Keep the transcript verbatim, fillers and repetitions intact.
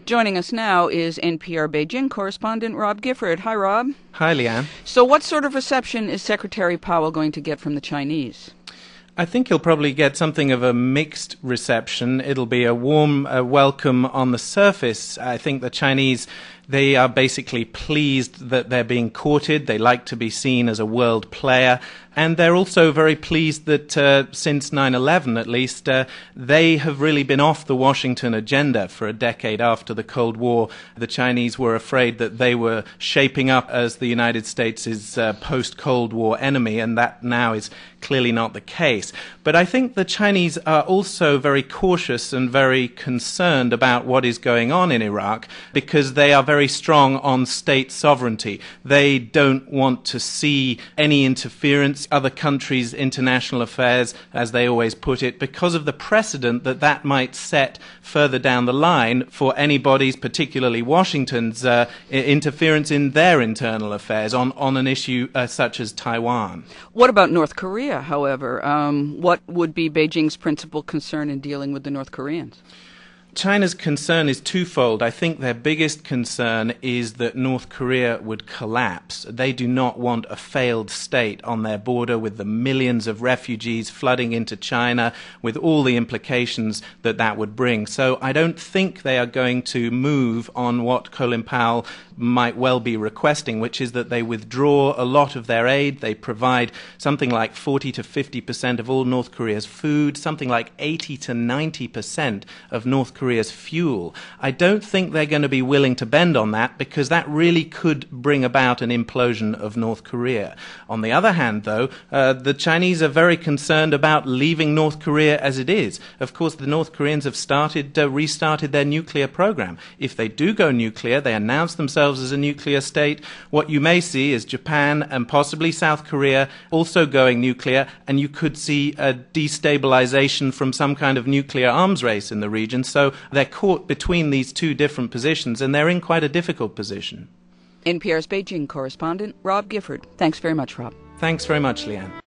Joining us now is N P R Beijing correspondent Rob Gifford. Hi, Rob. Hi, Leanne. So what sort of reception is Secretary Powell going to get from the Chinese? I think he'll probably get something of a mixed reception. It'll be a warm uh, welcome on the surface. I think the Chinese, they are basically pleased that they're being courted. They like to be seen as a world player. And they're also very pleased that uh, since nine eleven, at least, uh, they have really been off the Washington agenda for a decade after the Cold War. The Chinese were afraid that they were shaping up as the United States' uh, post-Cold War enemy, and that now is clearly not the case. But I think the Chinese are also very cautious and very concerned about what is going on in Iraq because they are very strong on state sovereignty. They don't want to see any interference other countries' international affairs, as they always put it, because of the precedent that that might set further down the line for anybody's, particularly Washington's, uh, interference in their internal affairs on, on an issue uh, such as Taiwan. What about North Korea, however? Um, what would be Beijing's principal concern in dealing with the North Koreans? China's concern is twofold. I think their biggest concern is that North Korea would collapse. They do not want a failed state on their border with the millions of refugees flooding into China, with all the implications that that would bring. So I don't think they are going to move on what Colin Powell might well be requesting, which is that they withdraw a lot of their aid. They provide something like forty to fifty percent of all North Korea's food, something like eighty to ninety percent of North Korea's fuel. I don't think they're going to be willing to bend on that because that really could bring about an implosion of North Korea. On the other hand, though, uh, the Chinese are very concerned about leaving North Korea as it is. Of course, the North Koreans have started, uh, restarted their nuclear program. If they do go nuclear, they announce themselves as a nuclear state. What you may see is Japan and possibly South Korea also going nuclear, and you could see a destabilization from some kind of nuclear arms race in the region. So they're caught between these two different positions, and they're in quite a difficult position. N P R's Beijing correspondent Rob Gifford. Thanks very much, Rob. Thanks very much, Leanne.